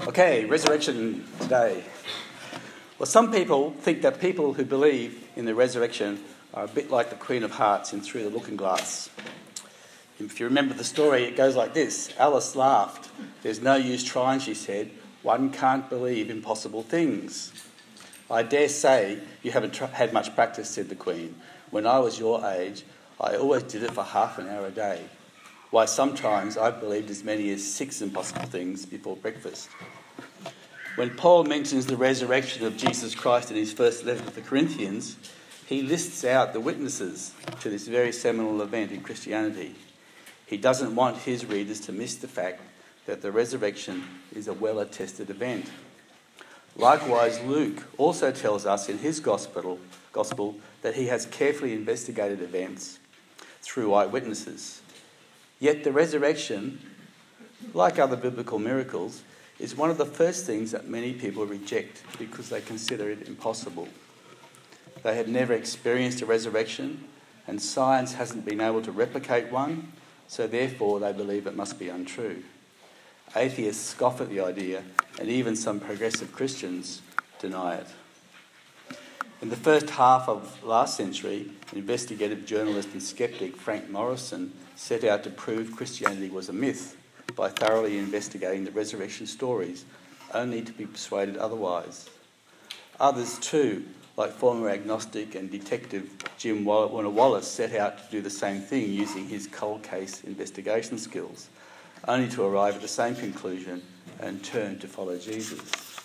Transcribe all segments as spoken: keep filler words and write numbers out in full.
Okay, resurrection today. Well, some people think that people who believe in the resurrection are a bit like the Queen of Hearts in Through the Looking Glass. If you remember the story, it goes like this. Alice laughed. There's no use trying, she said. One can't believe impossible things. I dare say you haven't tr- had much practice, said the Queen. When I was your age, I always did it for half an hour a day. Why, sometimes I've believed as many as six impossible things before breakfast. When Paul mentions the resurrection of Jesus Christ in his first letter to the Corinthians, he lists out the witnesses to this very seminal event in Christianity. He doesn't want his readers to miss the fact that the resurrection is a well-attested event. Likewise, Luke also tells us in his gospel, gospel that he has carefully investigated events through eyewitnesses. Yet the resurrection, like other biblical miracles, is one of the first things that many people reject because they consider it impossible. They have never experienced a resurrection, and science hasn't been able to replicate one, so therefore they believe it must be untrue. Atheists scoff at the idea, and even some progressive Christians deny it. In the first half of last century, investigative journalist and skeptic Frank Morrison set out to prove Christianity was a myth by thoroughly investigating the resurrection stories, only to be persuaded otherwise. Others too, like former agnostic and detective Jim Warner Wallace, set out to do the same thing using his cold case investigation skills, only to arrive at the same conclusion and turn to follow Jesus.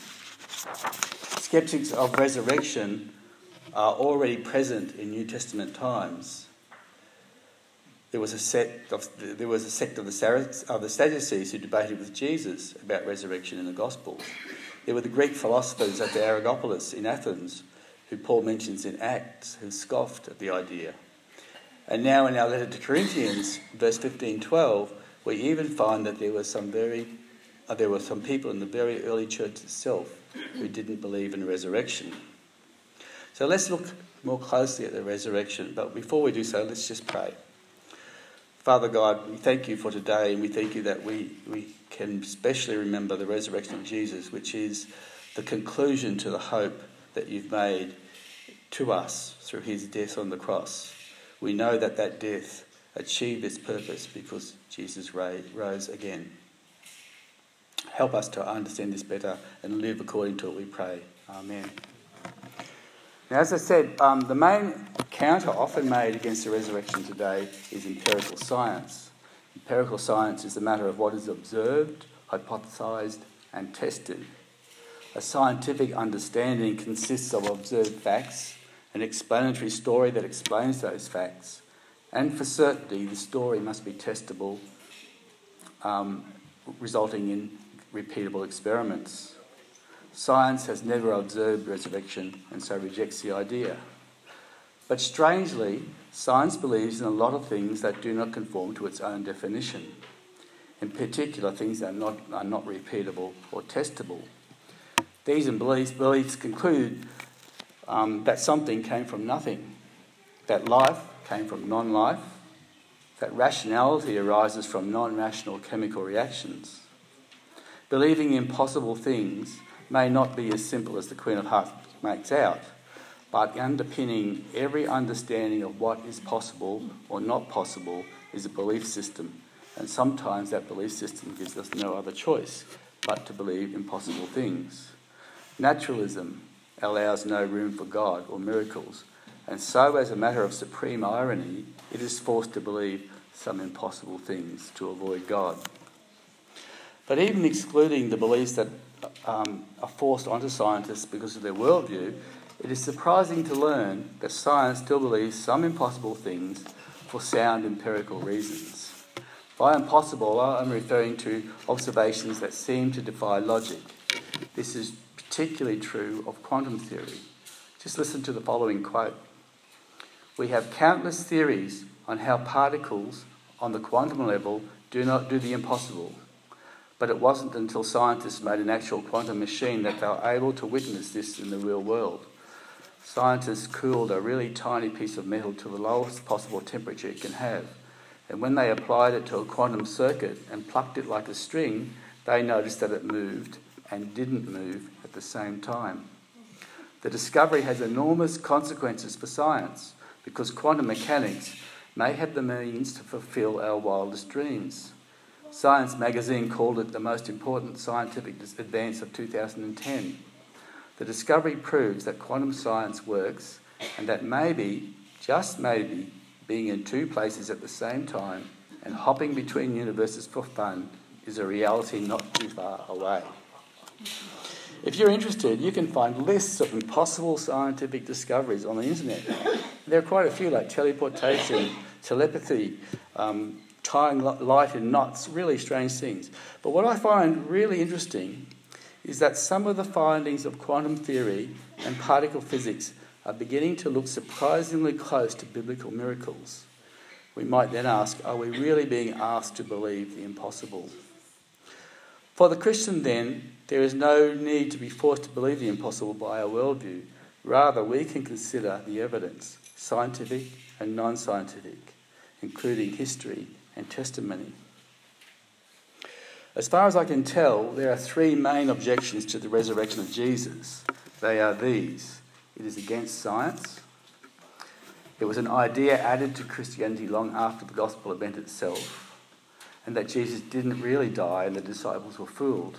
Skeptics of resurrection are already present in New Testament times. There was a sect of there was a sect of the of the Sadducees who debated with Jesus about resurrection in the Gospels. There were the Greek philosophers at the Areopagus in Athens, who Paul mentions in Acts, who scoffed at the idea. And now in our letter to Corinthians, verse fifteen twelve, we even find that there were some very uh, there were some people in the very early church itself who didn't believe in resurrection. So let's look more closely at the resurrection. But before we do so, let's just pray. Father God, we thank you for today, and we thank you that we, we can especially remember the resurrection of Jesus, which is the conclusion to the hope that you've made to us through his death on the cross. We know that that death achieved its purpose because Jesus rose again. Help us to understand this better and live according to it, we pray. Amen. Now, as I said, um, the main counter often made against the resurrection today is empirical science. Empirical science is a matter of what is observed, hypothesized, and tested. A scientific understanding consists of observed facts, an explanatory story that explains those facts, and for certainty, the story must be testable, um, resulting in repeatable experiments. Science has never observed resurrection and so rejects the idea. But strangely, science believes in a lot of things that do not conform to its own definition. In particular, things that are not, are not repeatable or testable. These beliefs, beliefs conclude um, that something came from nothing, that life came from non-life, that rationality arises from non-rational chemical reactions. Believing impossible things may not be as simple as the Queen of Hearts makes out, but underpinning every understanding of what is possible or not possible is a belief system, and sometimes that belief system gives us no other choice but to believe impossible things. Naturalism allows no room for God or miracles, and so as a matter of supreme irony, it is forced to believe some impossible things to avoid God. But even excluding the beliefs that um, are forced onto scientists because of their worldview, it is surprising to learn that science still believes some impossible things for sound empirical reasons. By impossible, I'm referring to observations that seem to defy logic. This is particularly true of quantum theory. Just listen to the following quote. We have countless theories on how particles on the quantum level do not do the impossible. But it wasn't until scientists made an actual quantum machine that they were able to witness this in the real world. Scientists cooled a really tiny piece of metal to the lowest possible temperature it can have. And when they applied it to a quantum circuit and plucked it like a string, they noticed that it moved and didn't move at the same time. The discovery has enormous consequences for science because quantum mechanics may have the means to fulfill our wildest dreams. Science magazine called it the most important scientific advance of two thousand ten. The discovery proves that quantum science works and that maybe, just maybe, being in two places at the same time and hopping between universes for fun is a reality not too far away. If you're interested, you can find lists of impossible scientific discoveries on the internet. There are quite a few, like teleportation, telepathy, um, tying light in knots, really strange things. But what I find really interesting is that some of the findings of quantum theory and particle physics are beginning to look surprisingly close to biblical miracles. We might then ask, are we really being asked to believe the impossible? For the Christian, then, there is no need to be forced to believe the impossible by our worldview. Rather, we can consider the evidence, scientific and non-scientific, including history and testimony. As far as I can tell, there are three main objections to the resurrection of Jesus. They are these. It is against science. It was an idea added to Christianity long after the gospel event itself, and that Jesus didn't really die and the disciples were fooled.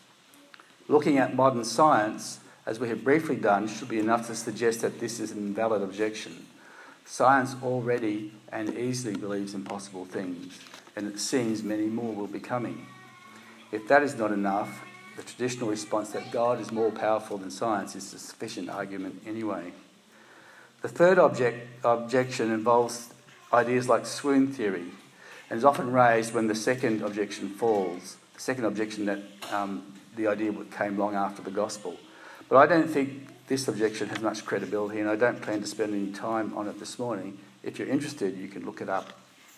Looking at modern science, as we have briefly done, should be enough to suggest that this is an invalid objection. Science already and easily believes impossible things, and it seems many more will be coming. If that is not enough, the traditional response that God is more powerful than science is a sufficient argument anyway. The third object, objection involves ideas like swoon theory, and is often raised when the second objection falls. The second objection that um, the idea came long after the gospel. But I don't think this objection has much credibility, and I don't plan to spend any time on it this morning. If you're interested, you can look it up.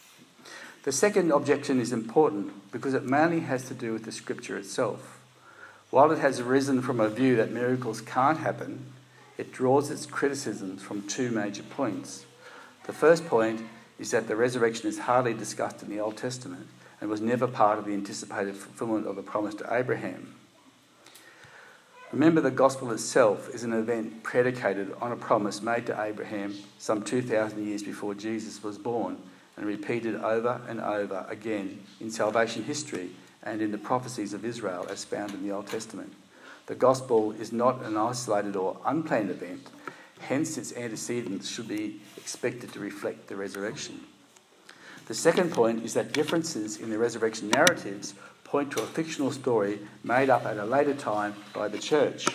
The second objection is important because it mainly has to do with the scripture itself. While it has arisen from a view that miracles can't happen, it draws its criticisms from two major points. The first point is that the resurrection is hardly discussed in the Old Testament and was never part of the anticipated fulfillment of the promise to Abraham. Remember, the gospel itself is an event predicated on a promise made to Abraham some two thousand years before Jesus was born, and repeated over and over again in salvation history and in the prophecies of Israel as found in the Old Testament. The gospel is not an isolated or unplanned event, hence its antecedents should be expected to reflect the resurrection. The second point is that differences in the resurrection narratives point to a fictional story made up at a later time by the church.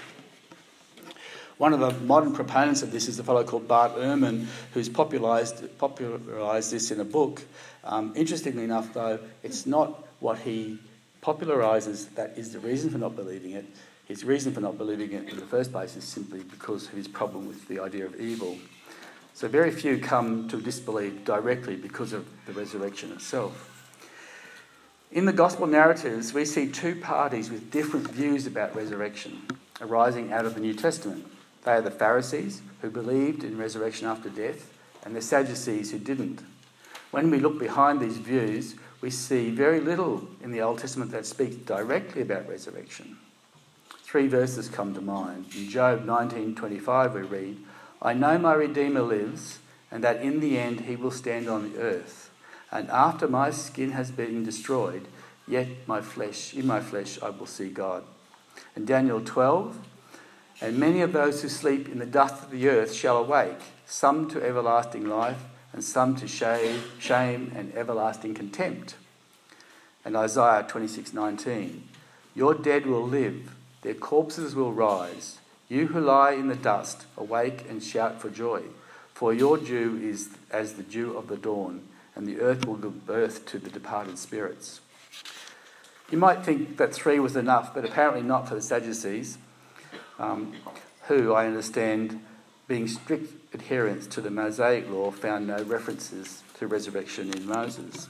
One of the modern proponents of this is a fellow called Bart Ehrman, who's popularised, popularised this in a book. Um, interestingly enough, though, it's not what he popularises that is the reason for not believing it. His reason for not believing it in the first place is simply because of his problem with the idea of evil. So very few come to disbelieve directly because of the resurrection itself. In the gospel narratives, we see two parties with different views about resurrection arising out of the New Testament. They are the Pharisees, who believed in resurrection after death, and the Sadducees, who didn't. When we look behind these views, we see very little in the Old Testament that speaks directly about resurrection. Three verses come to mind. In Job nineteen twenty-five we read, "I know my Redeemer lives, and that in the end he will stand on the earth. And after my skin has been destroyed, yet my flesh, in my flesh I will see God." And Daniel twelve, "And many of those who sleep in the dust of the earth shall awake, some to everlasting life, and some to shame and everlasting contempt." And Isaiah twenty-six nineteen, "Your dead will live, their corpses will rise. You who lie in the dust, awake and shout for joy. For your dew is as the dew of the dawn, and the earth will give birth to the departed spirits." You might think that three was enough, but apparently not for the Sadducees, um, who, I understand, being strict adherents to the Mosaic law, found no references to resurrection in Moses.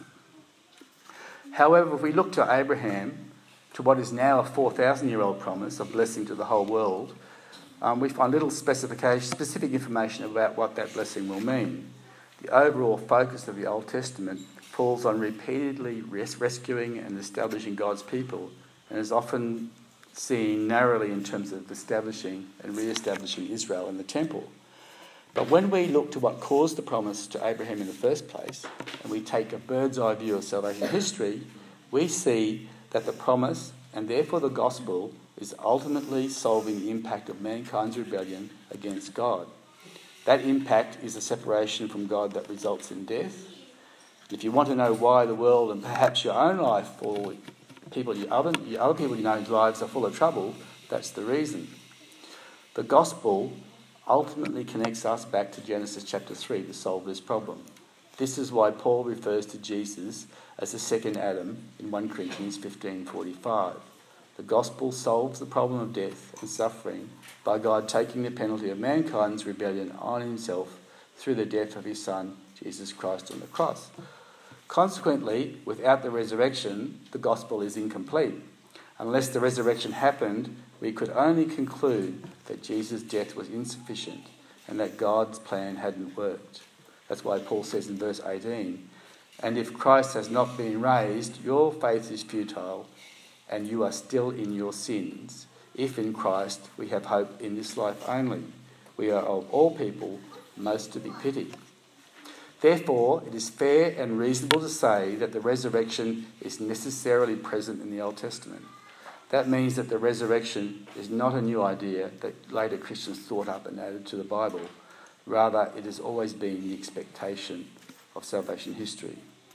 However, if we look to Abraham, to what is now a four thousand year old promise of blessing to the whole world, um, we find little specification, specific information about what that blessing will mean. The overall focus of the Old Testament falls on repeatedly res- rescuing and establishing God's people, and is often seeing narrowly in terms of establishing and re-establishing Israel and the temple. But when we look to what caused the promise to Abraham in the first place, and we take a bird's eye view of salvation history, we see that the promise, and therefore the gospel, is ultimately solving the impact of mankind's rebellion against God. That impact is a separation from God that results in death. If you want to know why the world and perhaps your own life or people you other, other people you know's lives are full of trouble, that's the reason. The gospel ultimately connects us back to Genesis chapter three to solve this problem. This is why Paul refers to Jesus as the second Adam in First Corinthians fifteen forty-five. The gospel solves the problem of death and suffering by God taking the penalty of mankind's rebellion on himself through the death of his Son, Jesus Christ, on the cross. Consequently, without the resurrection, the gospel is incomplete. Unless the resurrection happened, we could only conclude that Jesus' death was insufficient and that God's plan hadn't worked. That's why Paul says in verse eighteen, "And if Christ has not been raised, your faith is futile, and you are still in your sins. If in Christ we have hope in this life only, we are of all people most to be pitied." Therefore, it is fair and reasonable to say that the resurrection is necessarily present in the Old Testament. That means that the resurrection is not a new idea that later Christians thought up and added to the Bible. Rather, it has always been the expectation of salvation history.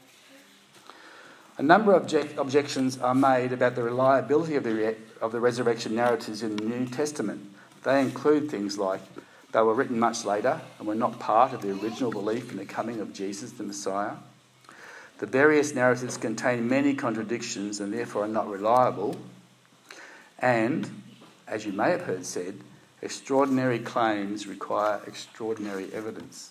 A number of object- objections are made about the reliability of the, re- of the resurrection narratives in the New Testament. They include things like they were written much later and were not part of the original belief in the coming of Jesus the Messiah. The various narratives contain many contradictions and therefore are not reliable. And, as you may have heard said, extraordinary claims require extraordinary evidence.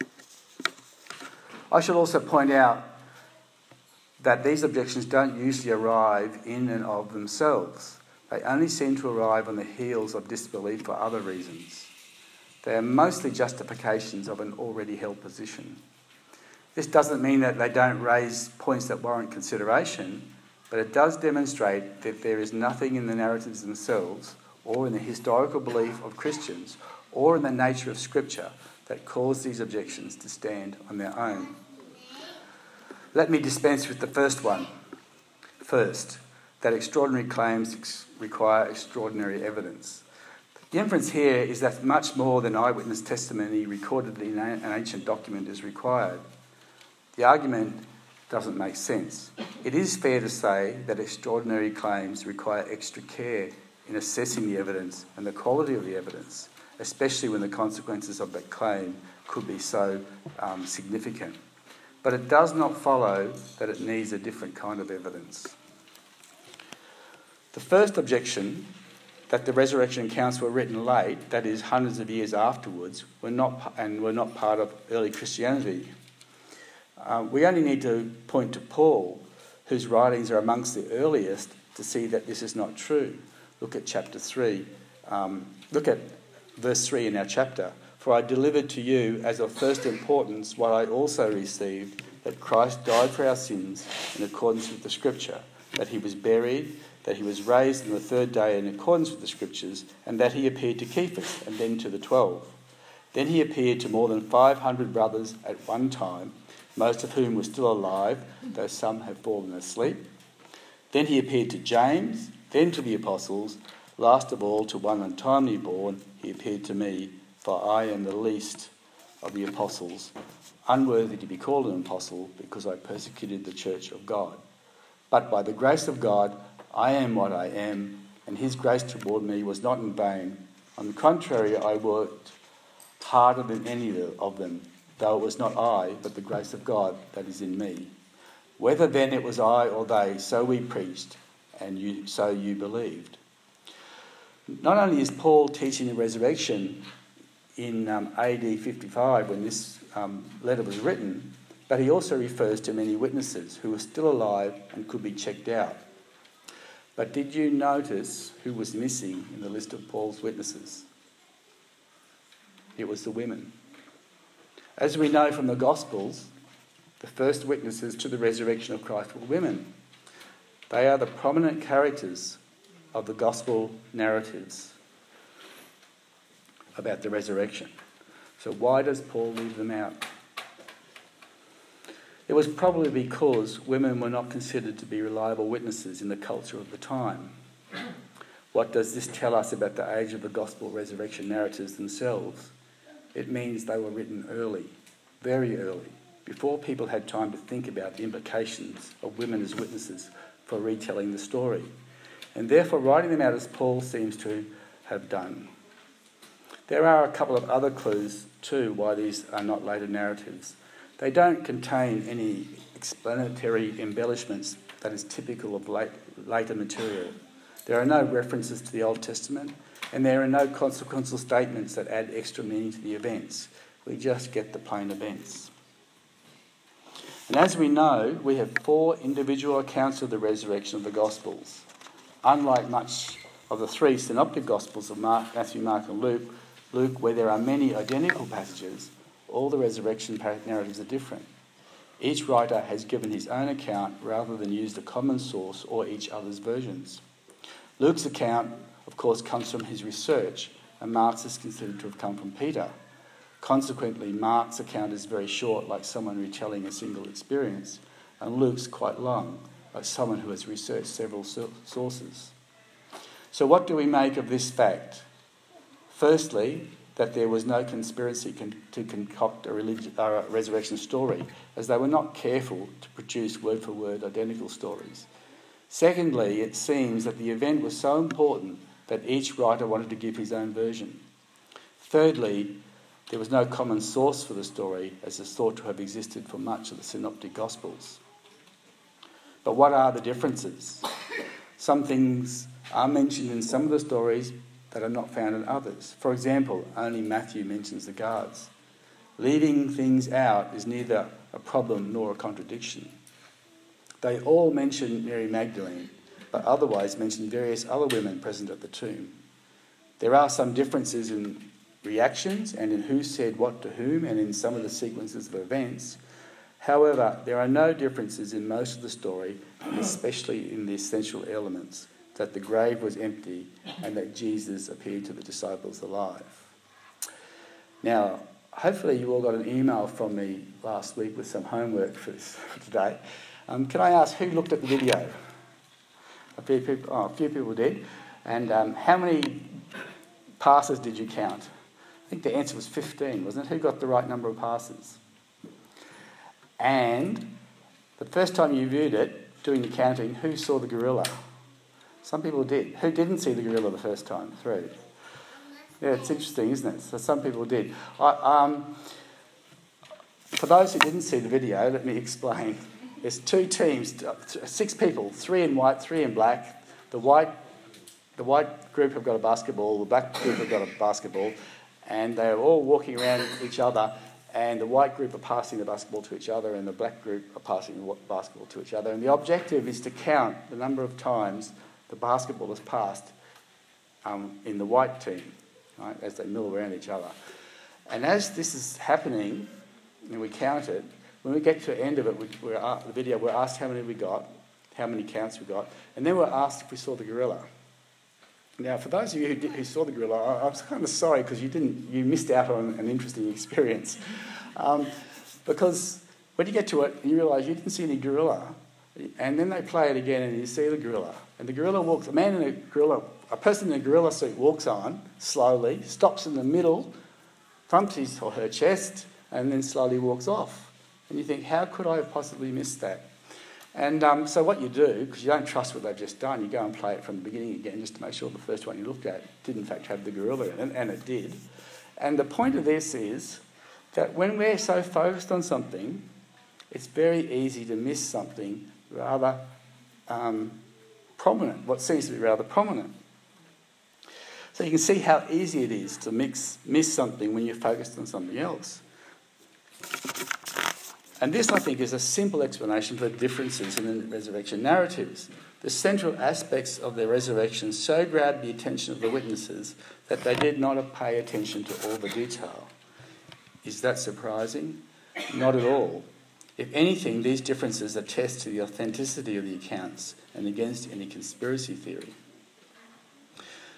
I should also point out that these objections don't usually arrive in and of themselves. They only seem to arrive on the heels of disbelief for other reasons. They are mostly justifications of an already held position. This doesn't mean that they don't raise points that warrant consideration, but it does demonstrate that there is nothing in the narratives themselves, or in the historical belief of Christians, or in the nature of Scripture that cause these objections to stand on their own. Let me dispense with the first one. First, that extraordinary claims ex- require extraordinary evidence. The inference here is that much more than eyewitness testimony recorded in an ancient document is required. The argument doesn't make sense. It is fair to say that extraordinary claims require extra care in assessing the evidence and the quality of the evidence, especially when the consequences of that claim could be so um, significant. But it does not follow that it needs a different kind of evidence. The first objection, that the resurrection accounts were written late, that is, hundreds of years afterwards, were not and were not part of early Christianity. Uh, we only need to point to Paul, whose writings are amongst the earliest, to see that this is not true. Look at chapter three. Um, look at verse three in our chapter. "For I delivered to you as of first importance what I also received, that Christ died for our sins in accordance with the Scripture, that he was buried, that he was raised on the third day in accordance with the Scriptures, and that he appeared to Cephas and then to the twelve. Then he appeared to more than five hundred brothers at one time, most of whom were still alive, though some have fallen asleep. Then he appeared to James, then to the apostles, last of all to one untimely born, he appeared to me, for I am the least of the apostles, unworthy to be called an apostle, because I persecuted the church of God. But by the grace of God, I am what I am, and his grace toward me was not in vain. On the contrary, I worked harder than any of them, though it was not I, but the grace of God that is in me. Whether then it was I or they, so we preached, and you, so you believed." Not only is Paul teaching the resurrection in um, A D fifty-five when this um, letter was written, but he also refers to many witnesses who were still alive and could be checked out. But did you notice who was missing in the list of Paul's witnesses? It was the women. As we know from the Gospels, the first witnesses to the resurrection of Christ were women. They are the prominent characters of the gospel narratives about the resurrection. So why does Paul leave them out? It was probably because women were not considered to be reliable witnesses in the culture of the time. What does this tell us about the age of the gospel resurrection narratives themselves? It means they were written early, very early, before people had time to think about the implications of women as witnesses for retelling the story, and therefore writing them out as Paul seems to have done. There are a couple of other clues too why these are not later narratives. They don't contain any explanatory embellishments that is typical of late, later material. There are no references to the Old Testament, and there are no consequential statements that add extra meaning to the events. We just get the plain events. And as we know, we have four individual accounts of the resurrection of the Gospels. Unlike much of the three synoptic Gospels of Mark, Matthew, Mark and Luke, Luke, where there are many identical passages, all the resurrection narratives are different. Each writer has given his own account rather than used a common source or each other's versions. Luke's account, of course, comes from his research, and Mark's is considered to have come from Peter. Consequently, Mark's account is very short, like someone retelling a single experience, and Luke's quite long, like someone who has researched several sources. So what do we make of this fact? Firstly, that there was no conspiracy con- to concoct a, religi- uh, a resurrection story, as they were not careful to produce word-for-word identical stories. Secondly, it seems that the event was so important that each writer wanted to give his own version. Thirdly, there was no common source for the story, as is thought to have existed for much of the synoptic Gospels. But what are the differences? Some things are mentioned in some of the stories that are not found in others. For example, only Matthew mentions the guards. Leaving things out is neither a problem nor a contradiction. They all mention Mary Magdalene, but otherwise mention various other women present at the tomb. There are some differences in reactions and in who said what to whom and in some of the sequences of events. However, there are no differences in most of the story, and especially in the essential elements, that the grave was empty and that Jesus appeared to the disciples alive. Now, hopefully you all got an email from me last week with some homework for, this, for today. Um, can I ask who looked at the video? A few people, oh, a few people did. And um, how many passes did you count? I think the answer was fifteen, wasn't it? Who got the right number of passes? And the first time you viewed it, doing the counting, who saw the gorilla? Some people did. Who didn't see the gorilla the first time through? Yeah, it's interesting, isn't it? So some people did. I, um, for those who didn't see the video, let me explain. There's two teams, six people, three in white, three in black. The white, the white group have got a basketball, the black group have got a basketball, and they're all walking around each other, and the white group are passing the basketball to each other, and the black group are passing the basketball to each other. And the objective is to count the number of times the basketball is passed um, in the white team, right, as they mill around each other. And as this is happening, and we count it, when we get to the end of it, we, we're uh, the video, we're asked how many we got, how many counts we got, and then we're asked if we saw the gorilla. Now, for those of you who, did, who saw the gorilla, I, I'm kind of sorry because you didn't, you missed out on an interesting experience, um, because when you get to it, you realise you didn't see any gorilla, and then they play it again, and you see the gorilla, and the gorilla walks. A man in a gorilla, a person in a gorilla suit walks on slowly, stops in the middle, thumps his or her chest, and then slowly walks off. And you think, how could I have possibly missed that? And um, so what you do, because you don't trust what they've just done, you go and play it from the beginning again just to make sure the first one you looked at did in fact have the gorilla in it, and it did. And the point of this is that when we're so focused on something, it's very easy to miss something rather um, prominent, what seems to be rather prominent. So you can see how easy it is to mix, miss something when you're focused on something else. And this, I think, is a simple explanation for the differences in the resurrection narratives. The central aspects of the resurrection so grabbed the attention of the witnesses that they did not pay attention to all the detail. Is that surprising? Not at all. If anything, these differences attest to the authenticity of the accounts and against any conspiracy theory.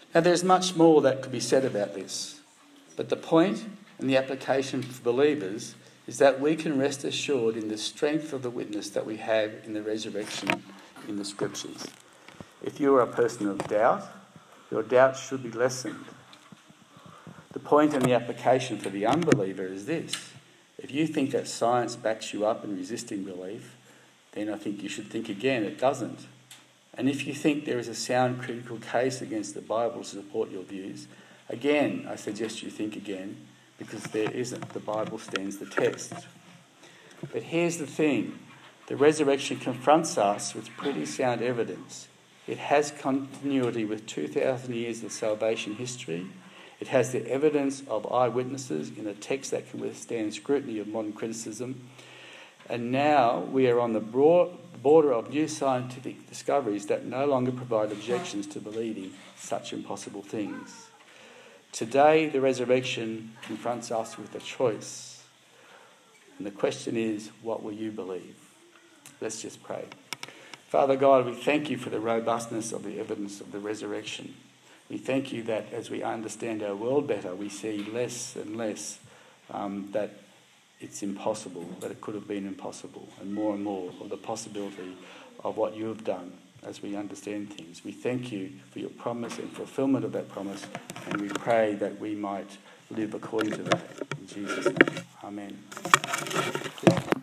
Now, there's much more that could be said about this, but the point and the application for believers is that we can rest assured in the strength of the witness that we have in the resurrection in the Scriptures. If you are a person of doubt, your doubt should be lessened. The point and the application for the unbeliever is this: if you think that science backs you up in resisting belief, then I think you should think again. It doesn't. And if you think there is a sound critical case against the Bible to support your views, again, I suggest you think again, because there isn't. The Bible stands the test. But here's the thing. The resurrection confronts us with pretty sound evidence. It has continuity with two thousand years of salvation history. It has the evidence of eyewitnesses in a text that can withstand scrutiny of modern criticism. And now we are on the broad border of new scientific discoveries that no longer provide objections to believing such impossible things. Today, the resurrection confronts us with a choice. And the question is, what will you believe? Let's just pray. Father God, we thank you for the robustness of the evidence of the resurrection. We thank you that as we understand our world better, we see less and less um, that it's impossible, that it could have been impossible, and more and more of the possibility of what you have done as we understand things. We thank you for your promise and fulfilment of that promise, and we pray that we might live according to that. In Jesus' name, amen.